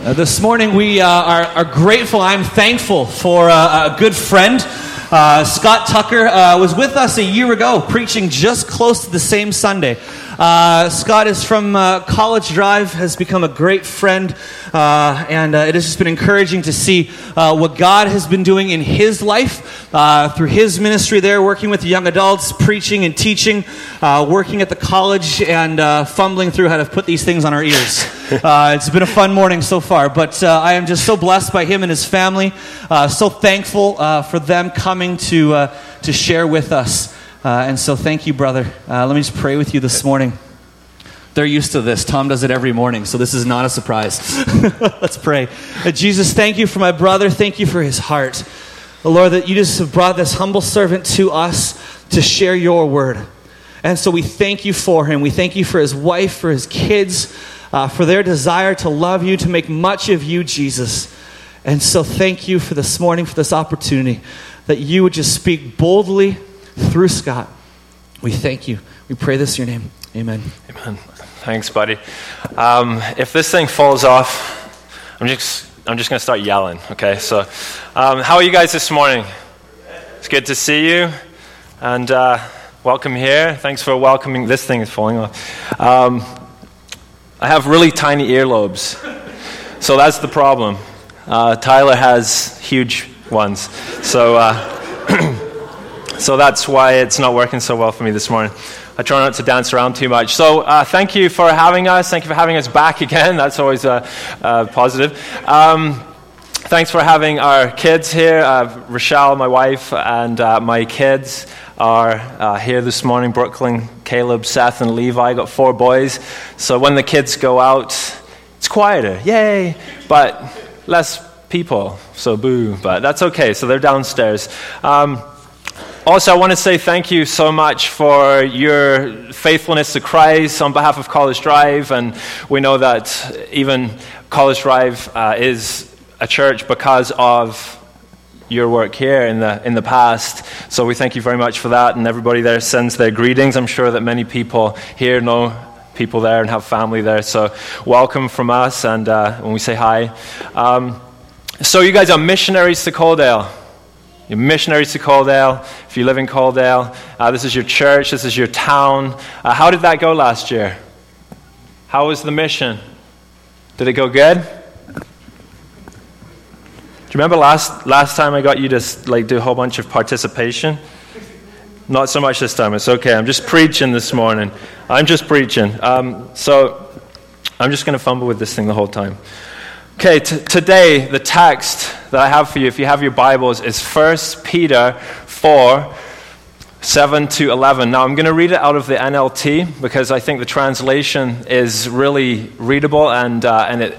This morning we are grateful. I'm thankful for a good friend. Scott Tucker was with us a year ago, preaching just close to the same Sunday. Scott is from College Drive, has become a great friend, and it has just been encouraging to see what God has been doing in his life, through his ministry there, working with young adults, preaching and teaching, working at the college, and fumbling through how to put these things on our ears. It's been a fun morning so far, but I am just so blessed by him and his family, so thankful for them coming to share with us. And so thank you, brother. Let me just pray with you this morning. They're used to this. Tom does it every morning, so this is not a surprise. Let's pray. Jesus, thank you for my brother. Thank you for his heart. Lord, that you just have brought this humble servant to us to share your word. And so we thank you for him. We thank you for his wife, for his kids, for their desire to love you, to make much of you, Jesus. And so thank you for this morning, for this opportunity, that you would just speak boldly through Scott. We thank you. We pray this in your name. Amen. Amen. Thanks, buddy. If this thing falls off, I'm just going to start yelling. Okay. So, how are you guys this morning? It's good to see you, and welcome here. Thanks for welcoming. This thing is falling off. I have really tiny earlobes, so that's the problem. Tyler has huge ones, so. So that's why it's not working so well for me this morning. I try not to dance around too much. So thank you for having us. Thank you for having us back again. That's always positive. Thanks for having our kids here. Rochelle, my wife, and my kids are here this morning. Brooklyn, Caleb, Seth, and Levi. I got 4 boys. So when the kids go out, it's quieter. Yay! But less people. So boo. But that's okay. So they're downstairs. Also, I want to say thank you so much for your faithfulness to Christ on behalf of College Drive, and we know that even College Drive is a church because of your work here in the past. So we thank you very much for that, and everybody there sends their greetings. I'm sure that many people here know people there and have family there, so welcome from us, and when we say hi. So you guys are missionaries to Coaldale. You're missionaries to Coaldale. If you live in Coaldale, this is your church, this is your town. How did that go last year? How was the mission? Did it go good? Do you remember last time I got you to do a whole bunch of participation? Not so much this time. It's okay. I'm just preaching this morning. I'm just preaching. So I'm just going to fumble with this thing the whole time. Okay, today, the text that I have for you, if you have your Bibles, is 1 Peter 4, 7 to 11. Now, I'm going to read it out of the NLT because I think the translation is really readable, and I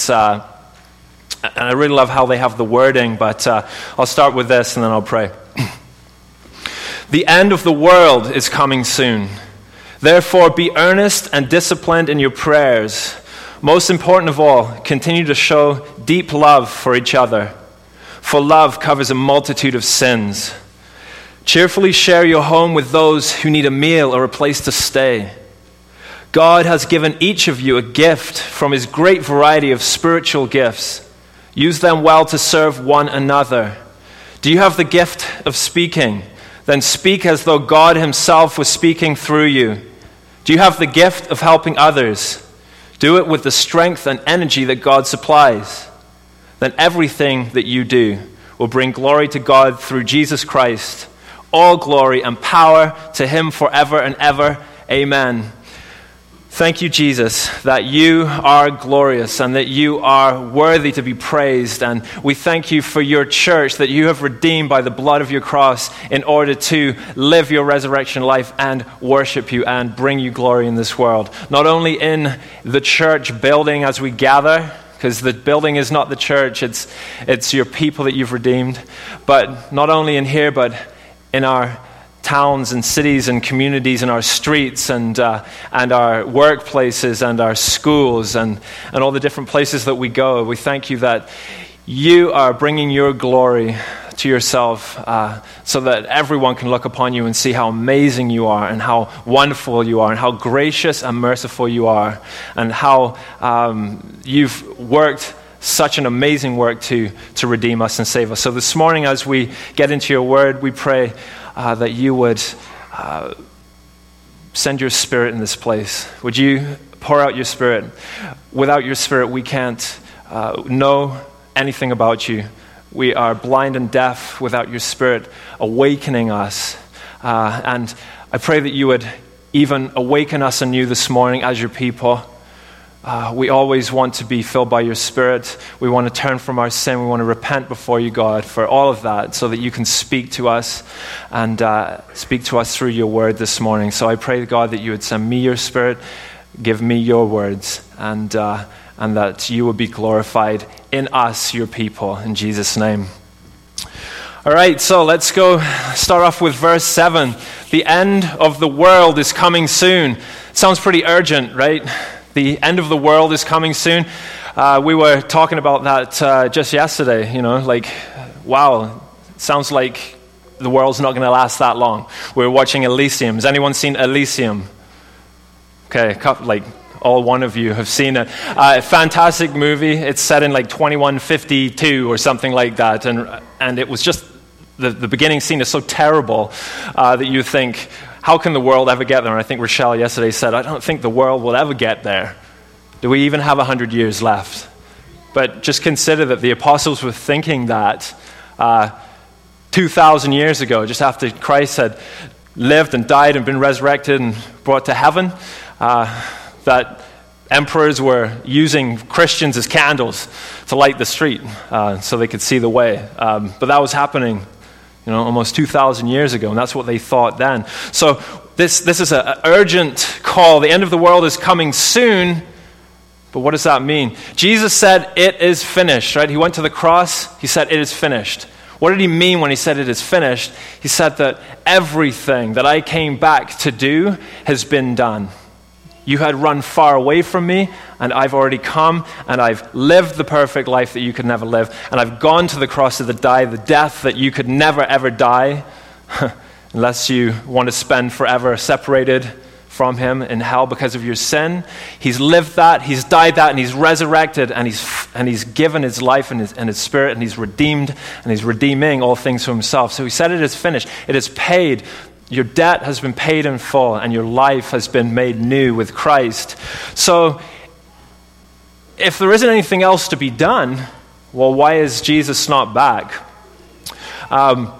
really love how they have the wording, but I'll start with this and then I'll pray. The end of the world is coming soon. Therefore, be earnest and disciplined in your prayers. Most important of all, continue to show deep love for each other, for love covers a multitude of sins. Cheerfully share your home with those who need a meal or a place to stay. God has given each of you a gift from his great variety of spiritual gifts. Use them well to serve one another. Do you have the gift of speaking? Then speak as though God himself was speaking through you. Do you have the gift of helping others? Do it with the strength and energy that God supplies. Then everything that you do will bring glory to God through Jesus Christ. All glory and power to him forever and ever. Amen. Thank you, Jesus, that you are glorious and that you are worthy to be praised. And we thank you for your church that you have redeemed by the blood of your cross in order to live your resurrection life and worship you and bring you glory in this world. Not only in the church building as we gather, because the building is not the church, it's your people that you've redeemed, but not only in here, but in our towns and cities and communities and our streets and our workplaces and our schools and all the different places that we go. We thank you that you are bringing your glory to yourself so that everyone can look upon you and see how amazing you are and how wonderful you are and how gracious and merciful you are and how you've worked such an amazing work to redeem us and save us. So this morning, as we get into your word, we pray that you would send your Spirit in this place. Would you pour out your Spirit? Without your Spirit, we can't know anything about you. We are blind and deaf without your Spirit awakening us. And I pray that you would even awaken us anew this morning as your people. We always want to be filled by your Spirit. We want to turn from our sin. We want to repent before you, God, for all of that, so that you can speak to us and speak to us through your word this morning. So I pray, God, that you would send me your Spirit, give me your words, and that you would be glorified in us, your people, in Jesus' name. All right, so let's go start off with verse 7. The end of the world is coming soon. Sounds pretty urgent, right? The end of the world is coming soon. We were talking about that just yesterday, wow, sounds like the world's not going to last that long. We were watching Elysium. Has anyone seen Elysium? Okay, all one of you have seen it. A fantastic movie. It's set in 2152 or something like that, and it was just the beginning scene is so terrible that you think, how can the world ever get there? And I think Rochelle yesterday said, I don't think the world will ever get there. Do we even have 100 years left? But just consider that the apostles were thinking that 2,000 years ago, just after Christ had lived and died and been resurrected and brought to heaven, that emperors were using Christians as candles to light the street so they could see the way. But that was happening almost 2,000 years ago, and that's what they thought then. So this is an urgent call. The end of the world is coming soon, but what does that mean? Jesus said, it is finished, right? He went to the cross, he said, it is finished. What did he mean when he said it is finished? He said that everything that I came back to do has been done. You had run far away from me, and I've already come, and I've lived the perfect life that you could never live, and I've gone to the cross to die, the death that you could never, ever die, unless you want to spend forever separated from him in hell because of your sin. He's lived that, he's died that, and he's resurrected, and he's given his life and his Spirit, and he's redeemed, and he's redeeming all things to himself. So he said it is finished. It is paid. Your debt has been paid in full, and your life has been made new with Christ. So, if there isn't anything else to be done, well, why is Jesus not back? 1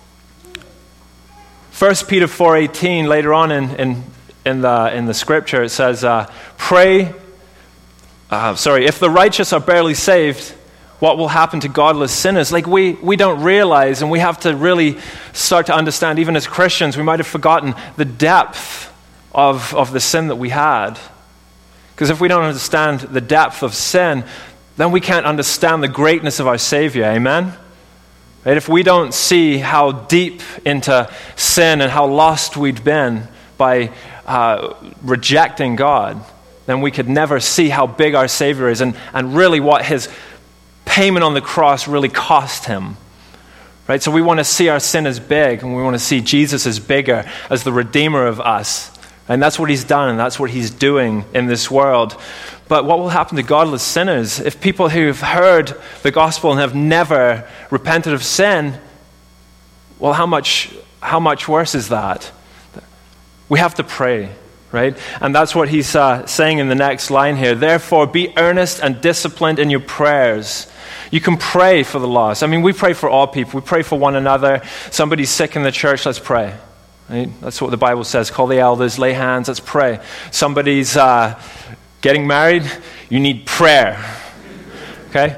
Peter 4:18, later on in the scripture, it says, if the righteous are barely saved, what will happen to godless sinners? We don't realize, and we have to really start to understand, even as Christians, we might have forgotten the depth of the sin that we had. Because if we don't understand the depth of sin, then we can't understand the greatness of our Savior, amen? Right? If we don't see how deep into sin and how lost we'd been by rejecting God, then we could never see how big our Savior is and really what his payment on the cross really cost him. Right? So we want to see our sin as big, and we want to see Jesus as bigger, as the Redeemer of us. And that's what he's done, and that's what he's doing in this world. But what will happen to godless sinners? If people who've heard the gospel and have never repented of sin, well, how much worse is that? We have to pray, right? And that's what he's saying in the next line here. Therefore, be earnest and disciplined in your prayers. You can pray for the lost. I mean, we pray for all people. We pray for one another. Somebody's sick in the church, let's pray. Right? That's what the Bible says. Call the elders, lay hands, let's pray. Somebody's getting married, you need prayer. Okay?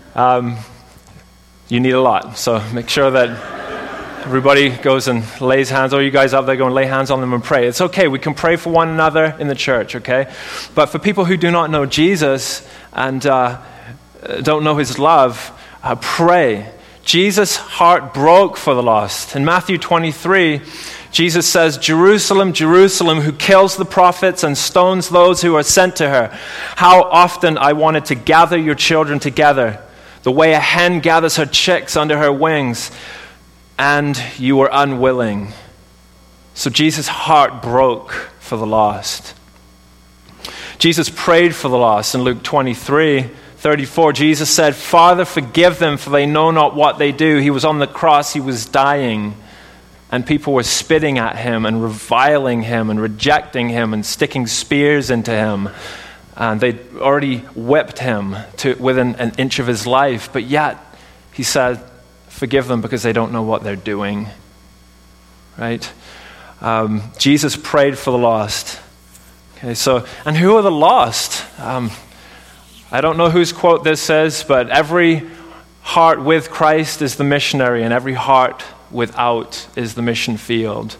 You need a lot. So make sure that everybody goes and lays hands. All you guys up there go and lay hands on them and pray. It's okay. We can pray for one another in the church, okay? But for people who do not know Jesus and don't know his love, pray. Jesus' heart broke for the lost. In Matthew 23, Jesus says, Jerusalem, Jerusalem, who kills the prophets and stones those who are sent to her. How often I wanted to gather your children together, the way a hen gathers her chicks under her wings, and you were unwilling. So Jesus' heart broke for the lost. Jesus prayed for the lost in Luke 23. 34, Jesus said, "Father, forgive them, for they know not what they do." He was on the cross, he was dying, and people were spitting at him and reviling him and rejecting him and sticking spears into him. And they'd already whipped him to within an inch of his life, but yet he said, "Forgive them because they don't know what they're doing." Right? Jesus prayed for the lost. Okay, so, and who are the lost? I don't know whose quote this is, but every heart with Christ is the missionary, and every heart without is the mission field.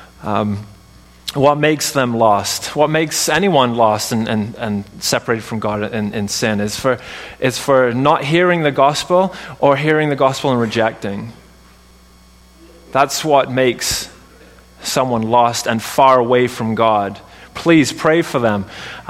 What makes them lost? What makes anyone lost and separated from God in sin is for not hearing the gospel or hearing the gospel and rejecting. That's what makes someone lost and far away from God. Please pray for them.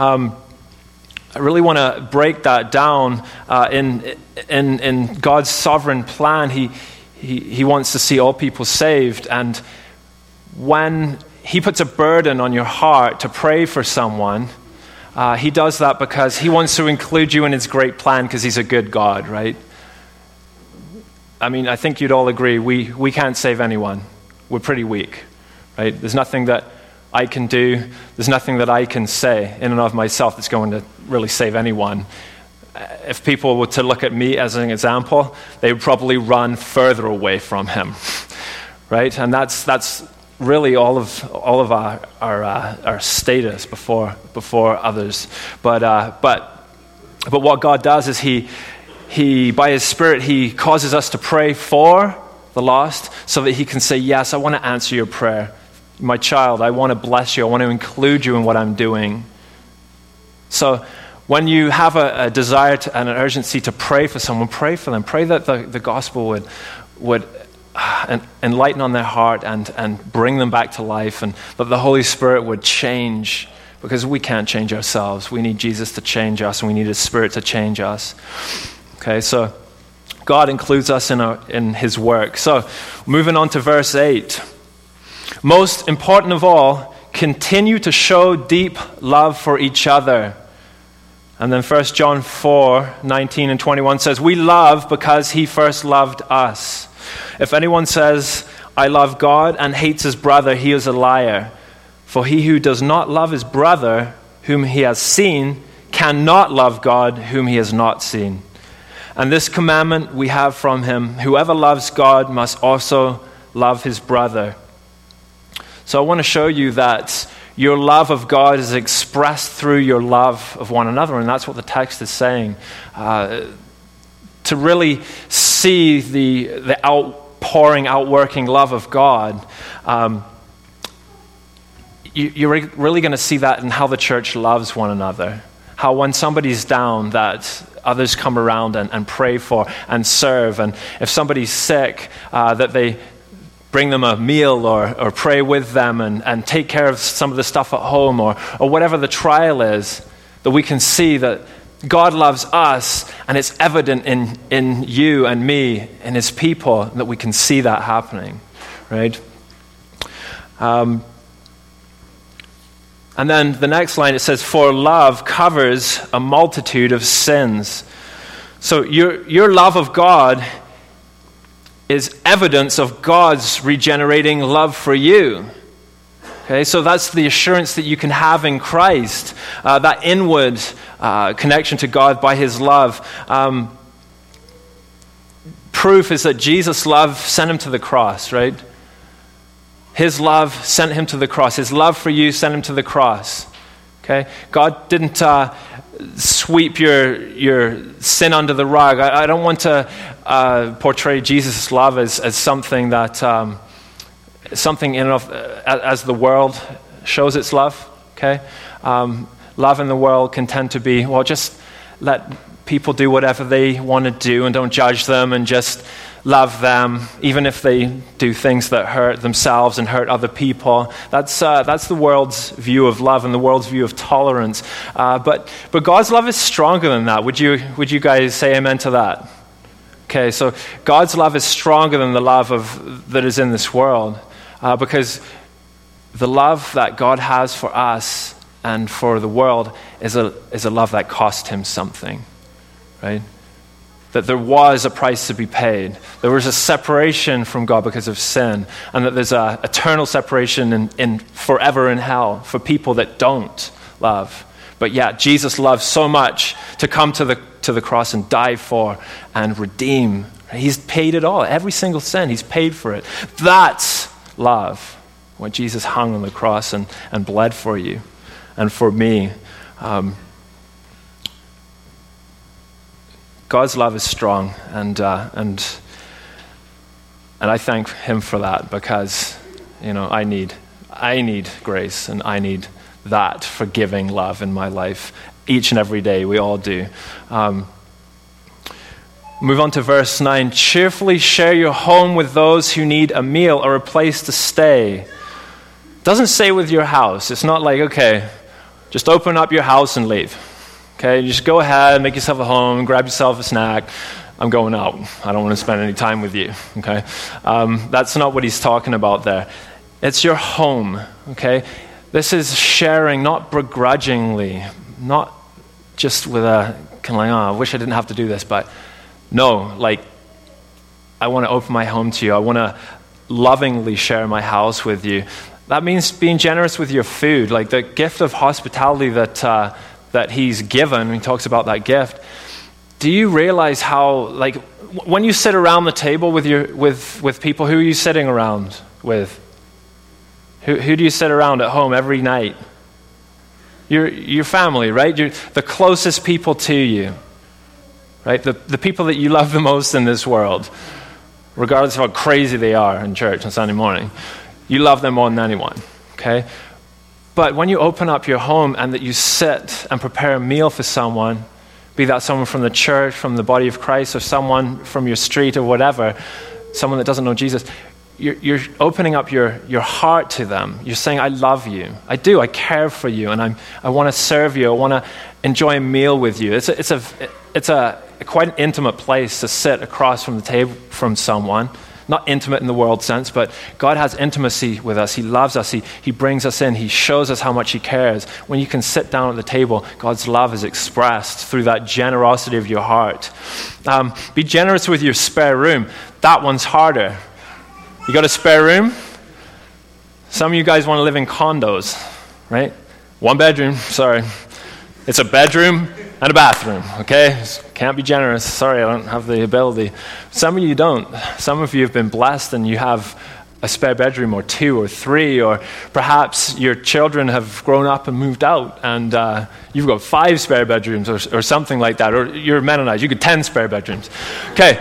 I really want to break that down in God's sovereign plan. He wants to see all people saved, and when he puts a burden on your heart to pray for someone, he does that because he wants to include you in his great plan, because he's a good God, right? I mean, I think you'd all agree we can't save anyone. We're pretty weak, right? There's nothing that I can do, there's nothing that I can say in and of myself that's going to really save anyone. If people were to look at me as an example, they would probably run further away from him, right? And that's really all of our status before others. But what God does is he by his Spirit, he causes us to pray for the lost, so that he can say, "Yes, I want to answer your prayer. My child, I want to bless you. I want to include you in what I'm doing." So when you have a desire and an urgency to pray for someone, pray for them. Pray that the gospel would enlighten on their heart and bring them back to life, and that the Holy Spirit would change, because we can't change ourselves. We need Jesus to change us, and we need his Spirit to change us. Okay, so God includes us in his work. So moving on to verse 8. "Most important of all, continue to show deep love for each other." And then 1 John 4:19 and 21 says, "We love because he first loved us. If anyone says, 'I love God,' and hates his brother, he is a liar. For he who does not love his brother whom he has seen cannot love God whom he has not seen. And this commandment we have from him: whoever loves God must also love his brother." So I want to show you that your love of God is expressed through your love of one another, and that's what the text is saying. To really see the outpouring, outworking love of God, you're really going to see that in how the church loves one another. How when somebody's down, that others come around and pray for and serve. And if somebody's sick, that they bring them a meal or pray with them and take care of some of the stuff at home or whatever the trial is, that we can see that God loves us, and it's evident in you and me and his people, that we can see that happening, right? And then the next line, it says, "For love covers a multitude of sins." So your love of God is evidence of God's regenerating love for you. Okay, so that's the assurance that you can have in Christ, that inward connection to God by his love. Proof is that Jesus' love sent him to the cross, right? His love sent him to the cross. His love for you sent him to the cross. Okay, God didn't sweep your sin under the rug. I don't want to portray Jesus' love as something that something in and of as the world shows its love. Okay, love in the world can tend to be, well, just let people do whatever they want to do and don't judge them, and just love them, even if they do things that hurt themselves and hurt other people. That's the world's view of love and the world's view of tolerance. But God's love is stronger than that. Would you guys say amen to that? Okay, so God's love is stronger than the love that is in this world, because the love that God has for us and for the world is a love that cost him something. right? That there was a price to be paid. There was a separation from God because of sin, and that there's an eternal separation in forever in hell for people that don't love. But yet Jesus loved so much to come to the cross and die for and redeem. He's paid it all. Every single sin, he's paid for it. That's love. When Jesus hung on the cross and bled for you and for me. God's love is strong, and I thank him for that, because I need grace, and I need that forgiving love in my life each and every day. We all do. Move on to verse 9. Cheerfully share your home with those who need a meal or a place to stay. Doesn't say with your house. It's not like, okay, just open up your house and leave. Okay, you just go ahead, make yourself a home, grab yourself a snack. I'm going out. I don't want to spend any time with you. Okay, that's not what he's talking about there. It's your home. Okay, this is sharing, not begrudgingly, not just with a kind of like, oh, I wish I didn't have to do this, but no, like, I want to open my home to you. I want to lovingly share my house with you. That means being generous with your food, like the gift of hospitality that he's given. He talks about that gift. Do you realize how, like, when you sit around the table with people, who are you sitting around with? Who do you sit around at home every night? Your family, right? The closest people to you, right? The people that you love the most in this world, regardless of how crazy they are in church on Sunday morning. You love them more than anyone, okay? But when you open up your home and that you sit and prepare a meal for someone, be that someone from the church, from the body of Christ, or someone from your street or whatever, someone that doesn't know Jesus, you're opening up your heart to them. You're saying, I love you. I do. I care for you, and I want to serve you. I want to enjoy a meal with you. It's a quite an intimate place to sit across from the table from someone. Not intimate in the world sense, but God has intimacy with us. He loves us. He brings us in. He shows us how much he cares. When you can sit down at the table, God's love is expressed through that generosity of your heart. Be generous with your spare room. That one's harder. You got a spare room? Some of you guys want to live in condos, right? 1 bedroom, sorry. It's a bedroom and a bathroom, okay? Can't be generous. Sorry, I don't have the ability. Some of you don't. Some of you have been blessed and you have a spare bedroom or 2 or 3, or perhaps your children have grown up and moved out and you've got 5 spare bedrooms or something like that. Or you're Mennonite, you got 10 spare bedrooms. Okay.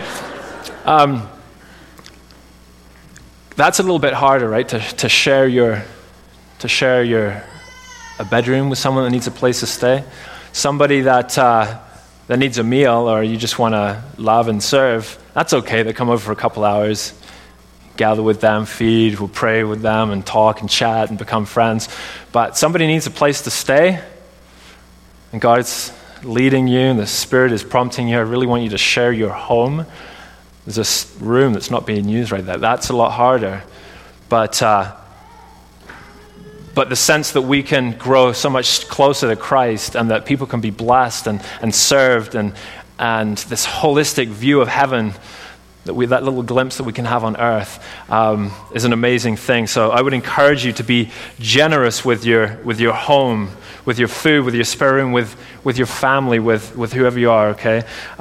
That's a little bit harder, right? To share a bedroom with someone that needs a place to stay. Somebody that needs a meal, or you just want to love and serve, that's okay. They come over for a couple hours, gather with them, feed, we'll pray with them and talk and chat and become friends. But somebody needs a place to stay, and God's leading you, and the Spirit is prompting you. I really want you to share your home. There's a room that's not being used right there. That's a lot harder. But the sense that we can grow so much closer to Christ, and that people can be blessed and served, and this holistic view of heaven, that little glimpse that we can have on earth, is an amazing thing. So I would encourage you to be generous with your home, with your food, with your spare room, with your family, with whoever you are, okay?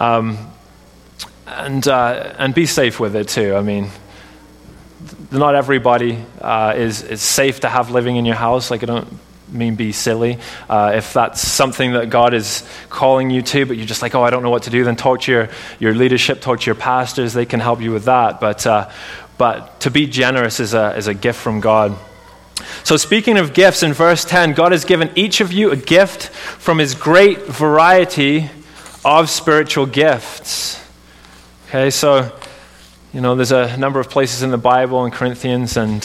And be safe with it too. I mean, not everybody is safe to have living in your house. Like, I don't mean be silly. If that's something that God is calling you to, but you're just like, oh, I don't know what to do, then talk to your leadership, talk to your pastors. They can help you with that. But to be generous is a gift from God. So speaking of gifts, in verse 10, God has given each of you a gift from his great variety of spiritual gifts. Okay, so, there's a number of places in the Bible, in Corinthians and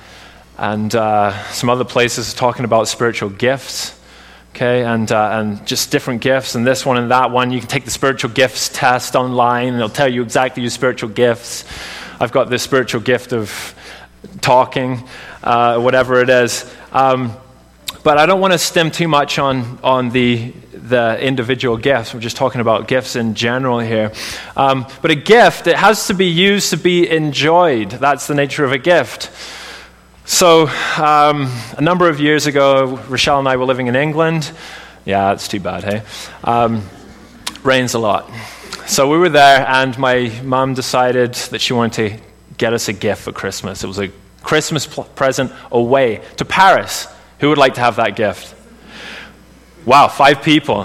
some other places talking about spiritual gifts. Okay, and just different gifts, and this one and that one. You can take the spiritual gifts test online, and it'll tell you exactly your spiritual gifts. I've got this spiritual gift of talking, whatever it is. But I don't want to stem too much on the individual gifts. We're just talking about gifts in general here. But a gift, it has to be used to be enjoyed. That's the nature of a gift. So a number of years ago, Rochelle and I were living in England. Yeah, it's too bad, hey? Rains a lot. So we were there, and my mom decided that she wanted to get us a gift for Christmas. It was a Christmas present away to Paris. Who would like to have that gift? Wow, 5 people.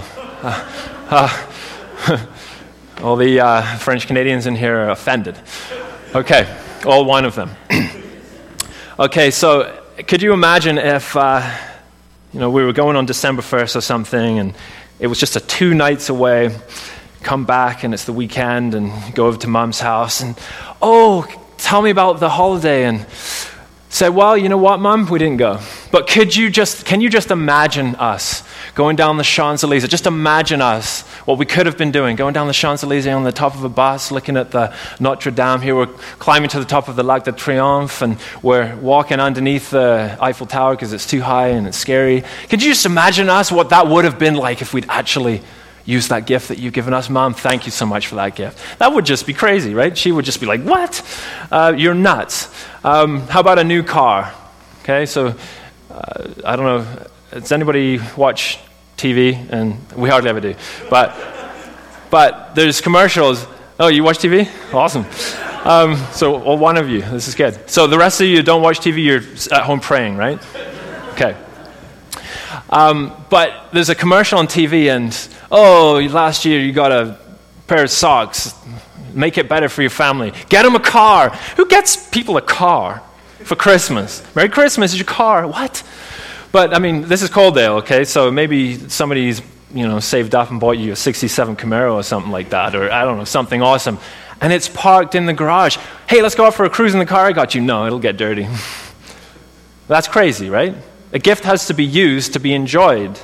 All the French Canadians in here are offended. Okay, all 1 of them. Okay, so could you imagine if we were going on December 1st or something, and it was just 2 nights away, come back and it's the weekend, and go over to Mom's house, and, tell me about the holiday, and say, well, you know what, Mom, we didn't go. But can you just imagine us going down the Champs-Élysées? Just imagine us, what we could have been doing, going down the Champs-Élysées on the top of a bus, looking at the Notre Dame. Here we're climbing to the top of the Lac de Triomphe, and we're walking underneath the Eiffel Tower because it's too high and it's scary. Could you just imagine us, what that would have been like if we'd actually used that gift that you've given us? Mom, thank you so much for that gift. That would just be crazy, right? She would just be like, what? You're nuts. How about a new car? Okay, so I don't know. Does anybody watch TV? And we hardly ever do. But there's commercials. Oh, you watch TV? Awesome. So 1 of you. This is good. So the rest of you don't watch TV. You're at home praying, right? Okay. But there's a commercial on TV, and last year you got a pair of socks. Make it better for your family. Get them a car. Who gets people a car for Christmas? Merry Christmas is your car. What? But, I mean, this is Coaldale, okay? So maybe somebody's, saved up and bought you a 67 Camaro or something like that, or, I don't know, something awesome. And it's parked in the garage. Hey, let's go out for a cruise in the car I got you. No, it'll get dirty. That's crazy, right? A gift has to be used to be enjoyed.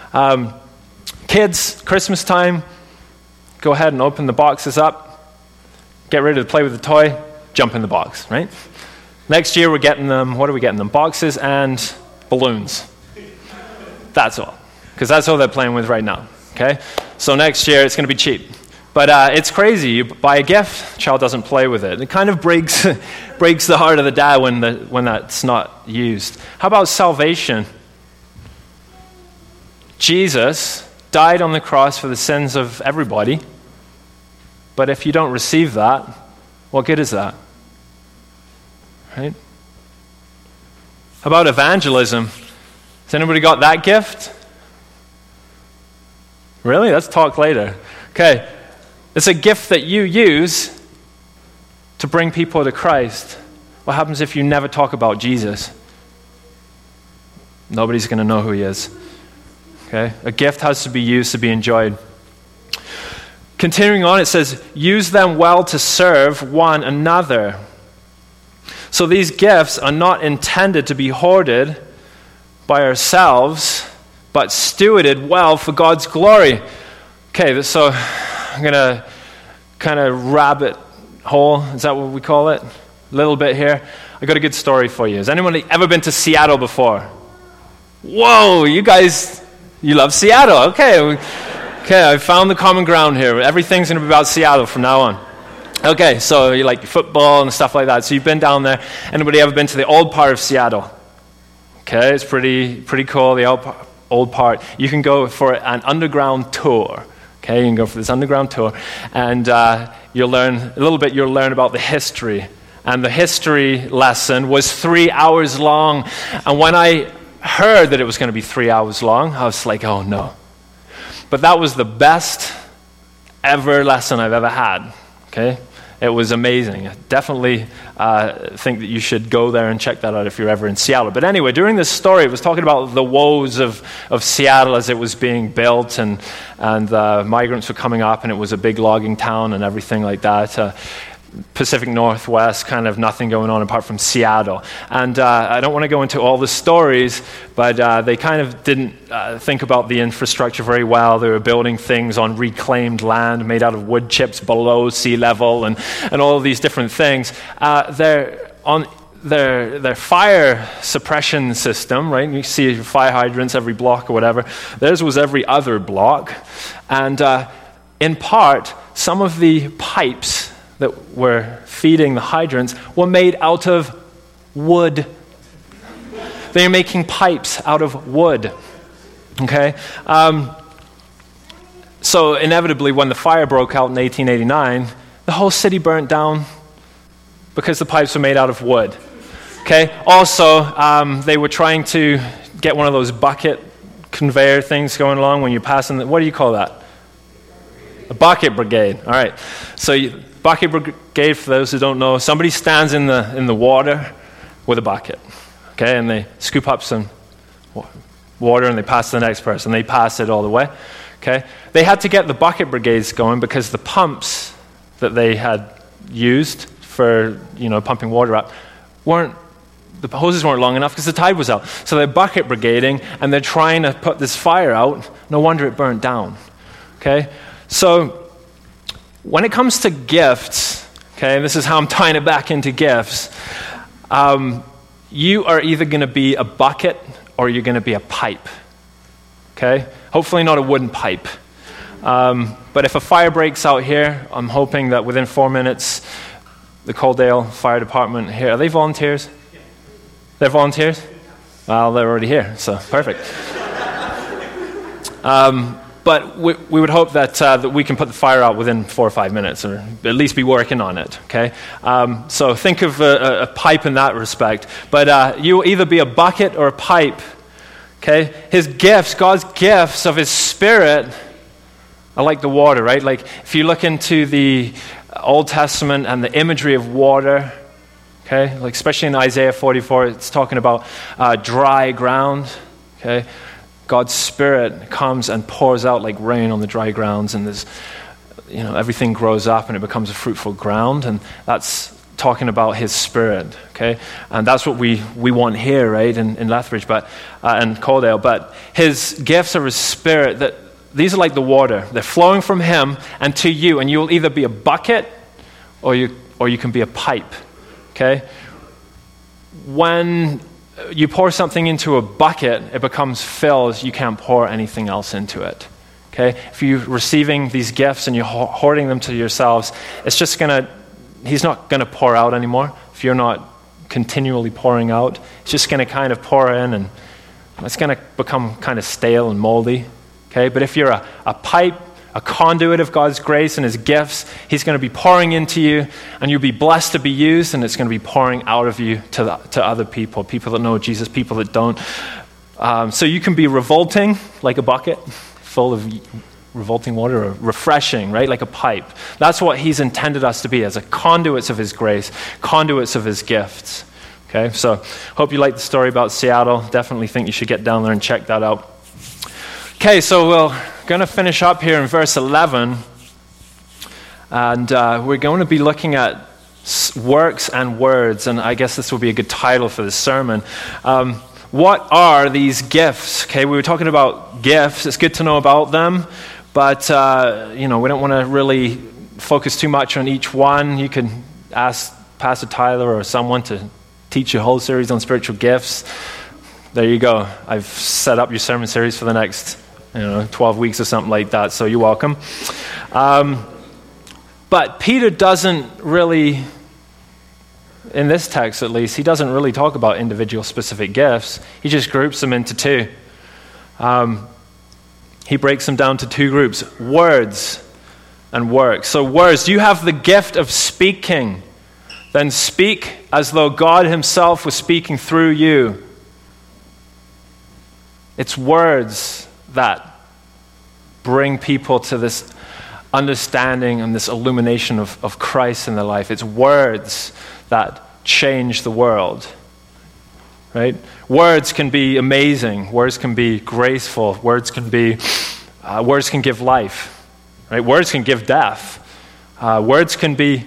Kids, Christmas time, go ahead and open the boxes up. Get ready to play with the toy, jump in the box, right? Next year we're getting them, what are we getting them? Boxes and balloons. That's all. Because that's all they're playing with right now, okay? So next year it's going to be cheap. But it's crazy. You buy a gift, child doesn't play with it. It kind of breaks the heart of the dad when that's not used. How about salvation? Jesus died on the cross for the sins of everybody. But if you don't receive that, what good is that? Right? How about evangelism? Has anybody got that gift? Really? Let's talk later. Okay. It's a gift that you use to bring people to Christ. What happens if you never talk about Jesus? Nobody's going to know who he is. Okay? A gift has to be used to be enjoyed. Continuing on, it says, use them well to serve one another. So these gifts are not intended to be hoarded by ourselves, but stewarded well for God's glory. Okay, so I'm going to kind of rabbit hole, is that what we call it? A little bit here. I got a good story for you. Has anyone ever been to Seattle before? Whoa, you guys, you love Seattle. Okay, I found the common ground here. Everything's going to be about Seattle from now on. Okay, so you like your football and stuff like that. So you've been down there. Anybody ever been to the old part of Seattle? Okay, it's pretty cool, the old part. You can go for an underground tour. Okay, you can go for this underground tour, and you'll learn about the history. And the history lesson was 3 hours long. And when I heard that it was going to be 3 hours long, I was like, oh no. But that was the best ever lesson I've ever had. Okay? It was amazing. I definitely think that you should go there and check that out if you're ever in Seattle. But anyway, during this story, it was talking about the woes of Seattle as it was being built, and migrants were coming up, and it was a big logging town and everything like that. Pacific Northwest, kind of nothing going on apart from Seattle. And I don't want to go into all the stories, but they kind of didn't think about the infrastructure very well. They were building things on reclaimed land made out of wood chips below sea level, and all of these different things. their fire suppression system, right? You see fire hydrants every block or whatever. Theirs was every other block. And in part, some of the pipes that were feeding the hydrants were made out of wood. They are making pipes out of wood. Okay? So inevitably, when the fire broke out in 1889, the whole city burnt down because the pipes were made out of wood. Okay? Also, they were trying to get one of those bucket conveyor things going along when you're passing. What do you call that? A bucket brigade. All right. So bucket brigade, for those who don't know, somebody stands in the water with a bucket. Okay? And they scoop up some water and they pass to the next person. They pass it all the way. Okay? They had to get the bucket brigades going because the pumps that they had used for, pumping water up the hoses weren't long enough because the tide was out. So they're bucket brigading and they're trying to put this fire out. No wonder it burnt down. Okay? So when it comes to gifts, okay, this is how I'm tying it back into gifts, you are either going to be a bucket or you're going to be a pipe. Okay? Hopefully not a wooden pipe. But if a fire breaks out here, I'm hoping that within 4 minutes, the Coaldale Fire Department here, are they volunteers? They're volunteers? Well, they're already here, so perfect. But we would hope that we can put the fire out within 4 or 5 minutes, or at least be working on it, okay? So think of a pipe in that respect. But you will either be a bucket or a pipe, okay? His gifts, God's gifts of His Spirit are like the water, right? Like if you look into the Old Testament and the imagery of water, okay? Like especially in Isaiah 44, it's talking about dry ground, okay? God's Spirit comes and pours out like rain on the dry grounds, and there's, everything grows up and it becomes a fruitful ground, and that's talking about His Spirit, okay? And that's what we want here, right, in Lethbridge, and Coaldale. But His gifts are His Spirit. That these are like the water; they're flowing from Him and to you, and you'll either be a bucket or you can be a pipe, okay? When you pour something into a bucket, it becomes filled. You can't pour anything else into it. Okay? If you're receiving these gifts and you're hoarding them to yourselves, He's not going to pour out anymore. If you're not continually pouring out, it's just going to kind of pour in, and it's going to become kind of stale and moldy. Okay? But if you're a pipe, a conduit of God's grace and His gifts, He's going to be pouring into you, and you'll be blessed to be used, and it's going to be pouring out of you to other people that know Jesus, people that don't. So you can be revolting, like a bucket full of revolting water, or refreshing, right, like a pipe. That's what He's intended us to be, as a conduits of His grace, conduits of His gifts. Okay, so hope you like the story about Seattle. Definitely think you should get down there and check that out. Okay, so we're going to finish up here in verse 11, and we're going to be looking at works and words, and I guess this will be a good title for this sermon. What are these gifts? Okay, we were talking about gifts. It's good to know about them, but we don't want to really focus too much on each one. You can ask Pastor Tyler or someone to teach a whole series on spiritual gifts. There you go. I've set up your sermon series for the next 12 weeks or something like that, so you're welcome. But Peter doesn't really, in this text at least, he doesn't really talk about individual specific gifts. He just groups them into two. He breaks them down to two groups: words and works. So words, you have the gift of speaking. Then speak as though God Himself was speaking through you. It's words that bring people to this understanding and this illumination of Christ in their life. It's words that change the world, right? Words can be amazing. Words can be graceful. Words can give life, right? Words can give death. Words can be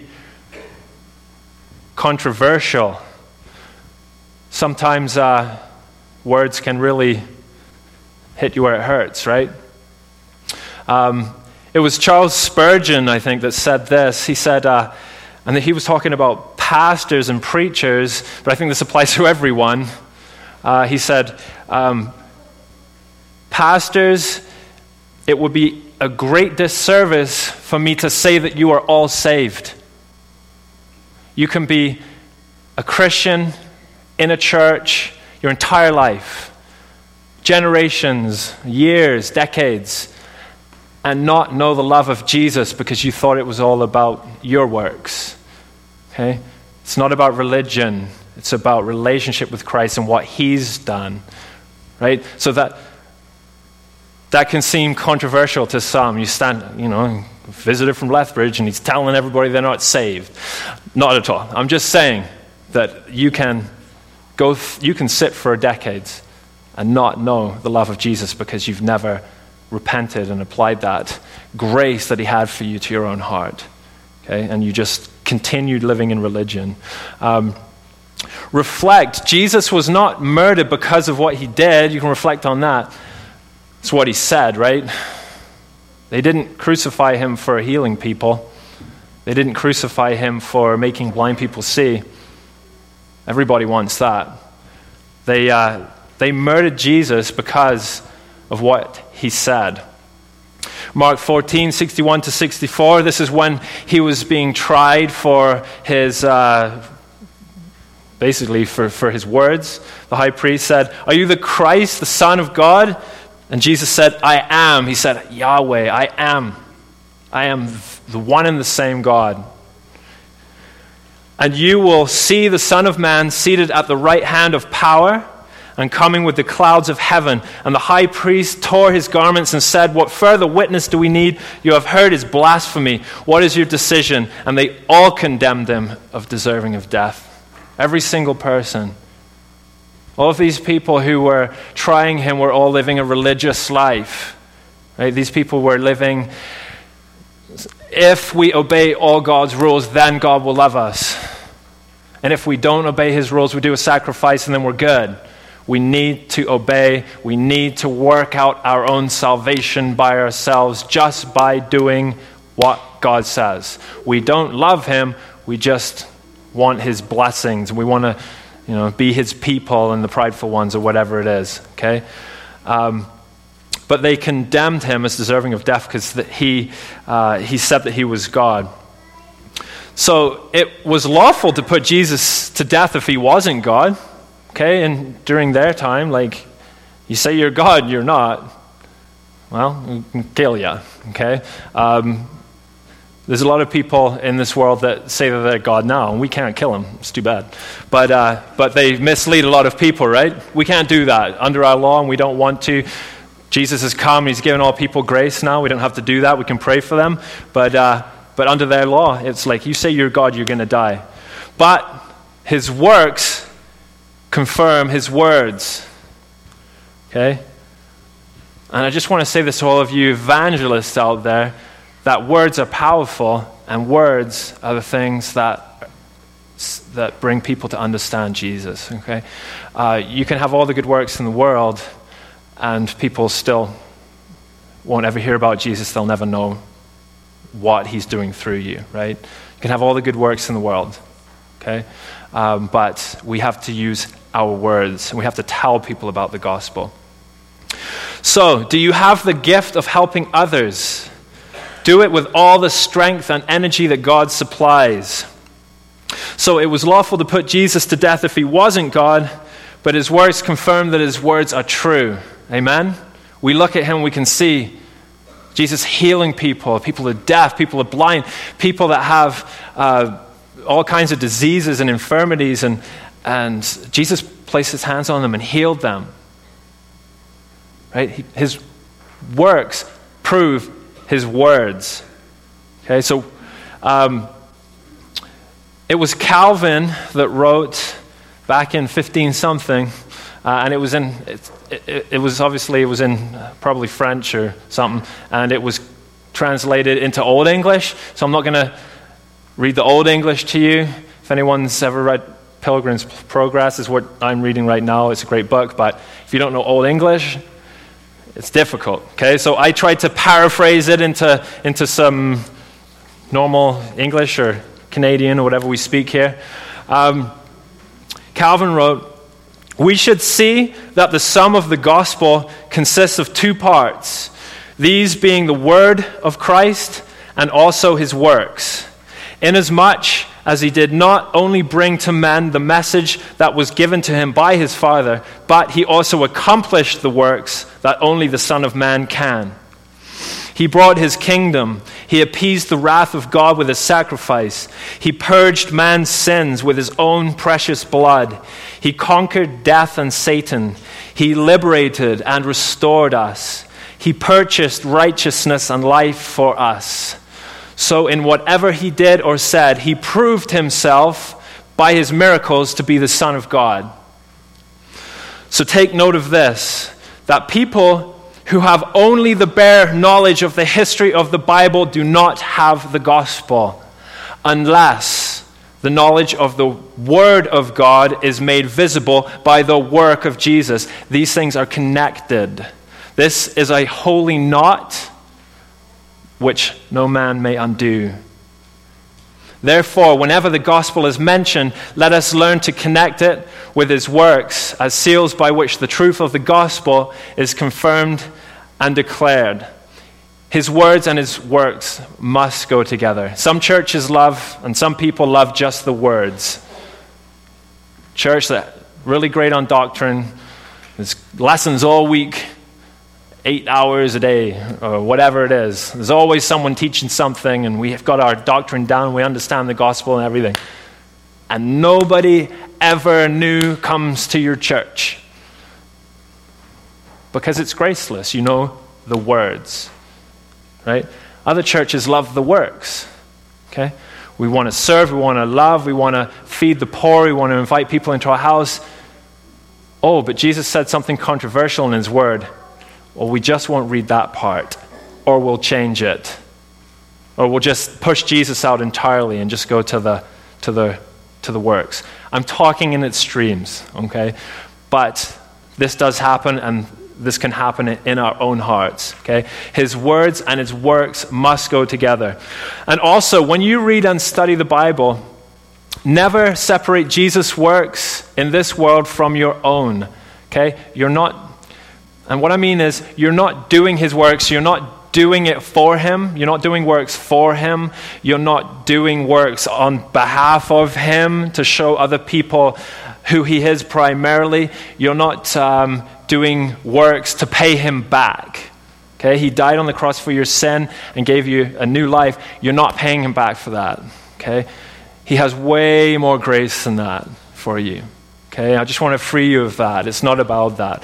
controversial. Sometimes words can really hit you where it hurts, right? It was Charles Spurgeon, I think, that said this. He said, and he was talking about pastors and preachers, but I think this applies to everyone. He said, pastors, it would be a great disservice for me to say that you are all saved. You can be a Christian in a church your entire life, generations, years, decades, and not know the love of Jesus because you thought it was all about your works. Okay? It's not about religion. It's about relationship with Christ and what He's done. Right? So that can seem controversial to some. You stand, a visitor from Lethbridge, and he's telling everybody they're not saved. Not at all. I'm just saying that you can sit for decades and not know the love of Jesus because you've never repented and applied that grace that He had for you to your own heart. Okay? And you just continued living in religion. Reflect. Jesus was not murdered because of what He did. You can reflect on that. It's what He said, right? They didn't crucify Him for healing people. They didn't crucify Him for making blind people see. Everybody wants that. They murdered Jesus because of what He said. Mark 14, 61 to 64, this is when He was being tried for His, basically for His words. The high priest said, "Are you the Christ, the Son of God?" And Jesus said, "I am." He said, "Yahweh, I am. I am the one and the same God. And you will see the Son of Man seated at the right hand of power and coming with the clouds of heaven." And the high priest tore his garments and said, "What further witness do we need? You have heard his blasphemy. What is your decision?" And they all condemned Him of deserving of death. Every single person. All of these people who were trying Him were all living a religious life. Right? These people were living, if we obey all God's rules, then God will love us. And if we don't obey His rules, we do a sacrifice and then we're good. We need to obey. We need to work out our own salvation by ourselves just by doing what God says. We don't love Him. We just want His blessings. We want to be His people and the prideful ones or whatever it is, okay? But they condemned Him as deserving of death because he said that He was God. So it was lawful to put Jesus to death if He wasn't God, okay? And during their time, you say you're God, you're not. Well, we can kill you, okay? There's a lot of people in this world that say that they're God now, and we can't kill them. It's too bad. But they mislead a lot of people, right? We can't do that under our law, and we don't want to. Jesus has come. He's given all people grace now. We don't have to do that. We can pray for them. But under their law, it's like, you say you're God, you're going to die. But His works confirm His words. Okay? And I just want to say this to all of you evangelists out there, that words are powerful, and words are the things that bring people to understand Jesus, okay? You can have all the good works in the world, and people still won't ever hear about Jesus. They'll never know what He's doing through you, right? You can have all the good works in the world, okay? But we have to use our words, and we have to tell people about the gospel. So, do you have the gift of helping others? Do it with all the strength and energy that God supplies. So it was lawful to put Jesus to death if He wasn't God, but His works confirm that His words are true. Amen? We look at Him, we can see Jesus healing people. People are deaf, people are blind, people that have all kinds of diseases and infirmities, and Jesus placed His hands on them and healed them. Right? His works prove His words. Okay, so it was Calvin that wrote back in 15-something, and it was in probably French or something, and it was translated into Old English. So I'm not going to read the Old English to you. If anyone's ever read Pilgrim's Progress, is what I'm reading right now. It's a great book, but if you don't know Old English, it's difficult, okay? So I tried to paraphrase it into some normal English or Canadian or whatever we speak here. Calvin wrote, "We should see that the sum of the gospel consists of two parts, these being the word of Christ and also his works, inasmuch as he did not only bring to men the message that was given to him by his Father, but he also accomplished the works that only the Son of Man can. He brought his kingdom. He appeased the wrath of God with his sacrifice. He purged man's sins with his own precious blood. He conquered death and Satan. He liberated and restored us. He purchased righteousness and life for us. So in whatever he did or said, he proved himself by his miracles to be the Son of God." So take note of this, that people who have only the bare knowledge of the history of the Bible do not have the gospel, unless the knowledge of the Word of God is made visible by the work of Jesus. These things are connected. This is a holy knot which no man may undo. Therefore, whenever the gospel is mentioned, let us learn to connect it with his works as seals by which the truth of the gospel is confirmed and declared. His words and his works must go together. Some churches love, and some people love just the words. Church that really great on doctrine, there's lessons all week, 8 hours a day, or whatever it is. There's always someone teaching something, and we've got our doctrine down, we understand the gospel and everything. And nobody ever new comes to your church. Because it's graceless, you know the words. Right? Other churches love the works. Okay? We want to serve, we want to love, we want to feed the poor, we want to invite people into our house. Oh, but Jesus said something controversial in his word. Well, we just won't read that part, or we'll change it, or we'll just push Jesus out entirely and just go to the works. I'm talking in extremes, okay? But this does happen, and this can happen in our own hearts, okay? His words and his works must go together. And also, when you read and study the Bible, never separate Jesus' works in this world from your own, okay? And what I mean is, you're not doing his works, you're not doing it for him, you're not doing works for him, you're not doing works on behalf of him to show other people who he is primarily, you're not doing works to pay him back. Okay, he died on the cross for your sin and gave you a new life. You're not paying him back for that. Okay, he has way more grace than that for you. Okay, I just want to free you of that. It's not about that.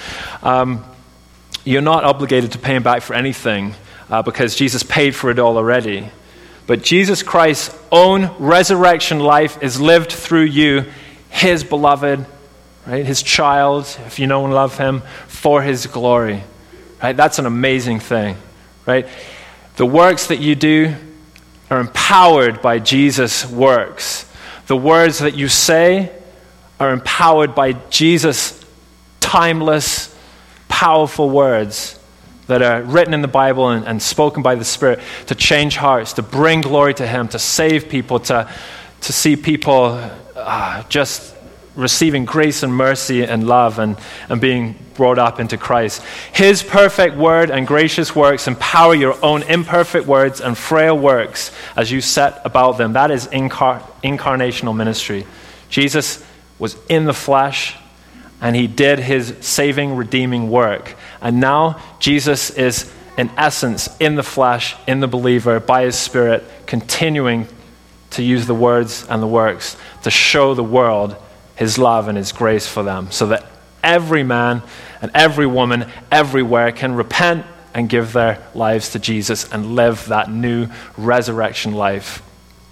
You're not obligated to pay him back for anything because Jesus paid for it all already. But Jesus Christ's own resurrection life is lived through you, his beloved, right? His child, if you know and love him, for his glory. Right? That's an amazing thing, right? The works that you do are empowered by Jesus' works. The words that you say are empowered by Jesus' timeless, powerful words that are written in the Bible and spoken by the Spirit to change hearts, to bring glory to him, to save people, to see people just receiving grace and mercy and love and being brought up into Christ. His perfect word and gracious works empower your own imperfect words and frail works as you set about them. That is incarnational ministry. Jesus was in the flesh and he did his saving, redeeming work. And now Jesus is in essence in the flesh, in the believer, by his Spirit, continuing to use the words and the works to show the world his love and his grace for them, so that every man and every woman everywhere can repent and give their lives to Jesus and live that new resurrection life.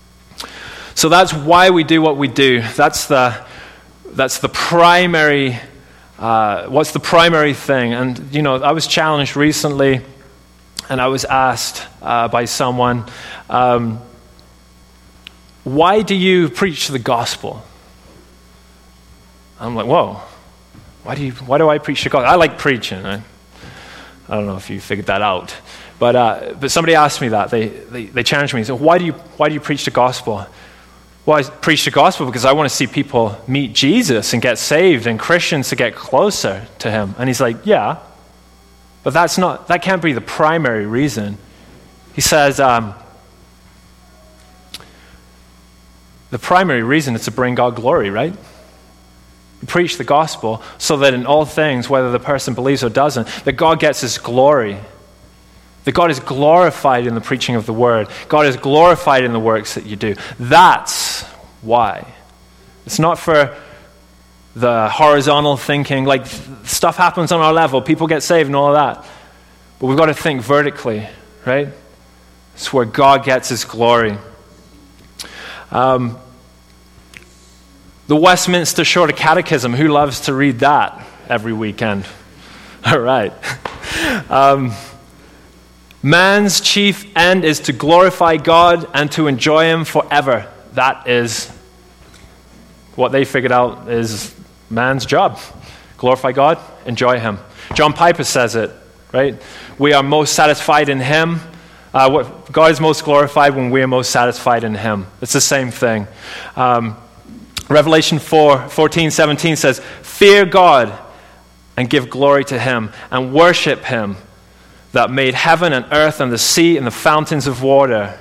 So that's why we do what we do. That's the primary, what's the primary thing? And, you know, I was challenged recently and I was asked by someone, why do you preach the gospel? I'm like, whoa, why do I preach the gospel? I like preaching. I don't know if you figured that out. But somebody asked me that. They challenged me. So why do you preach the gospel? Well, I preach the gospel because I want to see people meet Jesus and get saved and Christians to get closer to him. And he's like, yeah, but that can't be the primary reason. He says, the primary reason is to bring God glory, right? You preach the gospel so that in all things, whether the person believes or doesn't, that God gets his glory. That God is glorified in the preaching of the word. God is glorified in the works that you do. That's why. It's not for the horizontal thinking, like stuff happens on our level, people get saved and all of that. But we've got to think vertically, right? It's where God gets his glory. The Westminster Shorter Catechism, who loves to read that every weekend? All right. Man's chief end is to glorify God and to enjoy him forever. That is what they figured out is man's job. Glorify God, enjoy him. John Piper says it, right? We are most satisfied in him. God is most glorified when we are most satisfied in him. It's the same thing. Revelation 4:14-17 says, fear God and give glory to him and worship him that made heaven and earth and the sea and the fountains of water.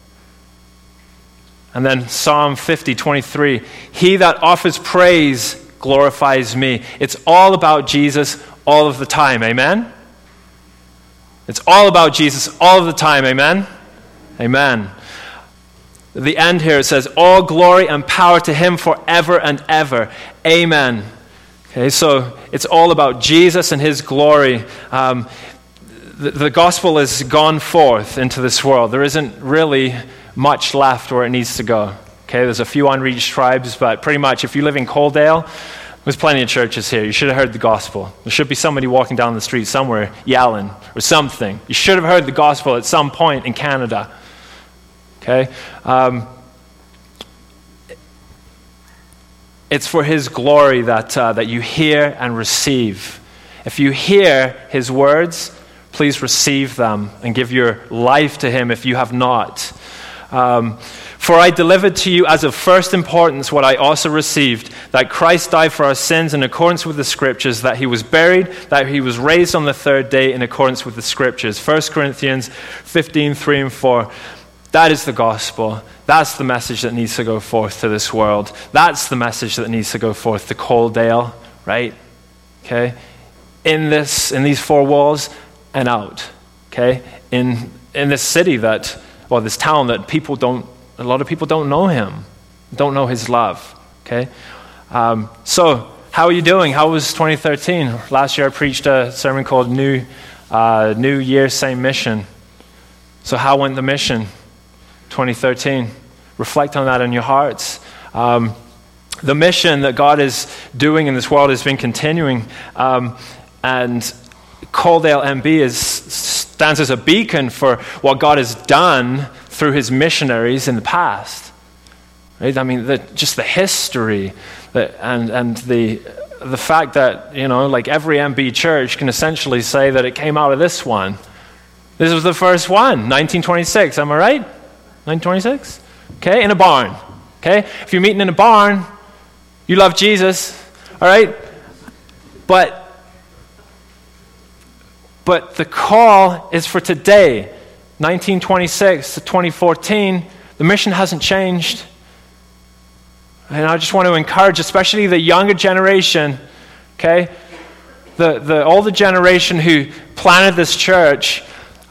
And then Psalm 50:23, he that offers praise glorifies me. It's all about Jesus all of the time, amen? It's all about Jesus all of the time, amen? Amen. At the end here it says, all glory and power to him forever and ever, amen. Okay, so it's all about Jesus and his glory. The gospel has gone forth into this world. There isn't really much left where it needs to go. Okay, there's a few unreached tribes, but pretty much if you live in Coaldale, there's plenty of churches here. You should have heard the gospel. There should be somebody walking down the street somewhere yelling or something. You should have heard the gospel at some point in Canada. Okay? It's for his glory that you hear and receive. If you hear his words, please receive them and give your life to him if you have not. For I delivered to you as of first importance what I also received, that Christ died for our sins in accordance with the Scriptures, that he was buried, that he was raised on the third day in accordance with the Scriptures. 1 Corinthians 15:3-4. That is the gospel. That's the message that needs to go forth to this world. That's the message that needs to go forth to Coaldale, right? Okay? In these four walls and out. Okay? In this city this town that a lot of people don't know him, don't know his love. Okay? So, how are you doing? How was 2013? Last year I preached a sermon called New Year, Same Mission. So how went the mission? 2013. Reflect on that in your hearts. The mission that God is doing in this world has been continuing, and Coaldale MB stands as a beacon for what God has done through his missionaries in the past. Right? I mean, just the history and the fact that, like every MB church can essentially say that it came out of this one. This was the first one, 1926, am I right? 1926? Okay, in a barn. Okay, if you're meeting in a barn, you love Jesus, all right? But the call is for today, 1926 to 2014. The mission hasn't changed. And I just want to encourage, especially the younger generation, okay? The older generation who planted this church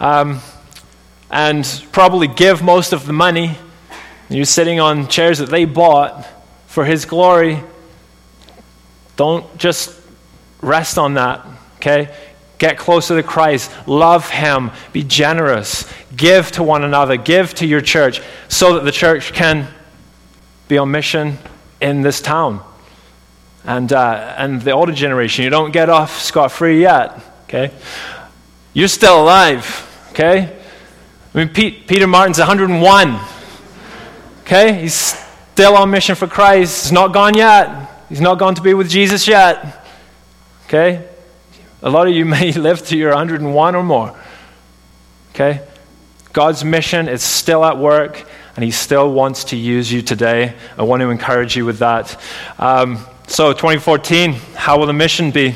and probably give most of the money. You're sitting on chairs that they bought for his glory. Don't just rest on that, okay? Get closer to Christ. Love him. Be generous. Give to one another. Give to your church so that the church can be on mission in this town. And the older generation, you don't get off scot-free yet, okay? You're still alive, okay? I mean, Peter Martin's 101, okay? He's still on mission for Christ. He's not gone yet. He's not gone to be with Jesus yet, okay? A lot of you may live to your 101 or more, okay? God's mission is still at work, and he still wants to use you today. I want to encourage you with that. So 2014, how will the mission be?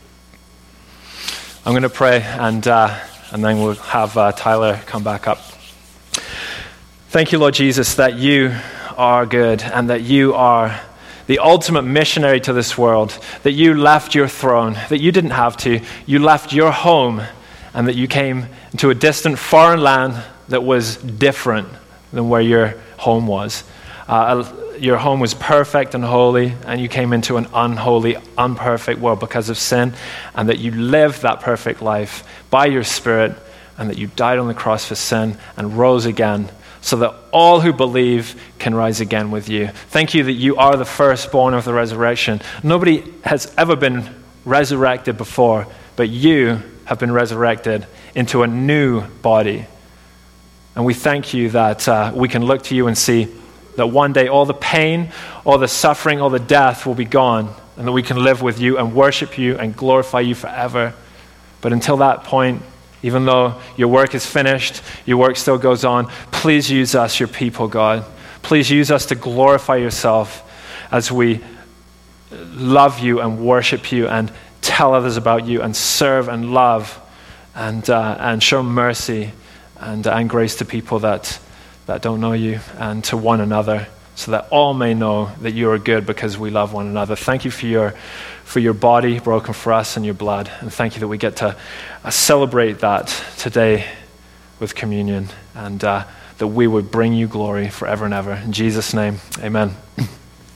I'm going to pray, and then we'll have Tyler come back up. Thank you, Lord Jesus, that you are good and that you are the ultimate missionary to this world, that you left your throne, that you didn't have to. You left your home, and that you came to a distant foreign land that was different than where your home was. Your home was perfect and holy, and you came into an unholy, imperfect world because of sin, and that you lived that perfect life by your Spirit, and that you died on the cross for sin and rose again so that all who believe can rise again with you. Thank you that you are the firstborn of the resurrection. Nobody has ever been resurrected before, but you have been resurrected into a new body. And we thank you that we can look to you and see that one day all the pain, all the suffering, all the death will be gone, and that we can live with you and worship you and glorify you forever. But until that point, even though your work is finished, your work still goes on, please use us, your people, God. Please use us to glorify yourself as we love you and worship you and tell others about you and serve and love and show mercy and grace to people that don't know you and to one another, so that all may know that you are good because we love one another. Thank you for your body broken for us and your blood. And thank you that we get to celebrate that today with communion, and that we would bring you glory forever and ever. In Jesus' name, amen.